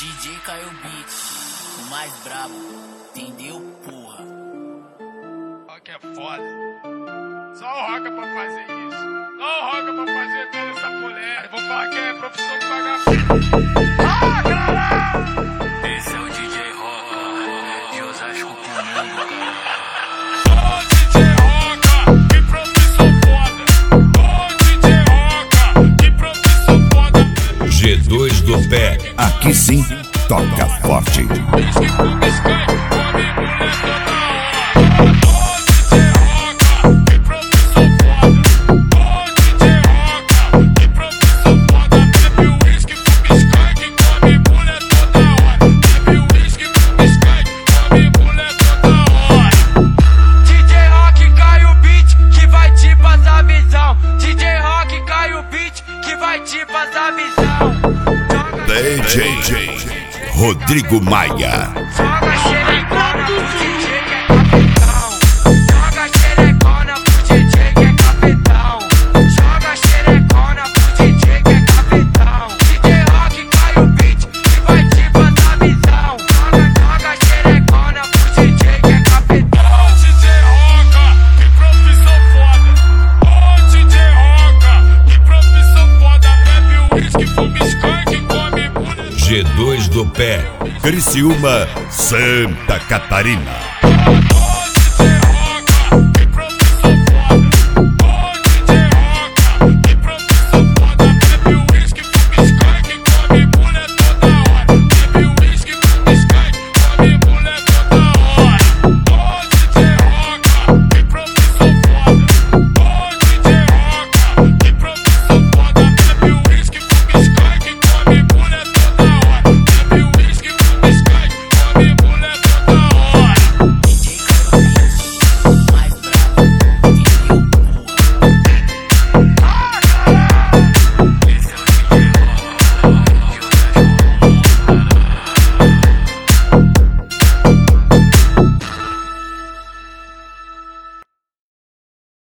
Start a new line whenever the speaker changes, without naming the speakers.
DJ Caio Beat, o mais brabo, entendeu, porra?
Rock é foda. Só o Roca pra fazer isso. Só o Roca pra fazer toda essa mulher. Vou falar que é profissão de vagabundo. Ah, caralho!
Esse é o DJ Roca, de Osasco pro mundo, cara.
Ô DJ Roca, que profissão foda. Ô DJ Roca, que profissão foda.
G2 do pé, aqui sim, toca forte. DJ Rodrigo Maia.
Joga xerecona pro DJ que é capitão. Joga xerecona pro DJ que é capitão. Joga xerecona pro DJ que é capitão. DJ Rock cai o beat que vai te passar visão. Joga xerecona pro DJ que é capitão.
Ô DJ Roca, que profissão foda. Ô DJ Roca, que profissão foda. Bebe uísque, fuma skunk e come mulher.
G2 do pé, Criciúma, Santa Catarina.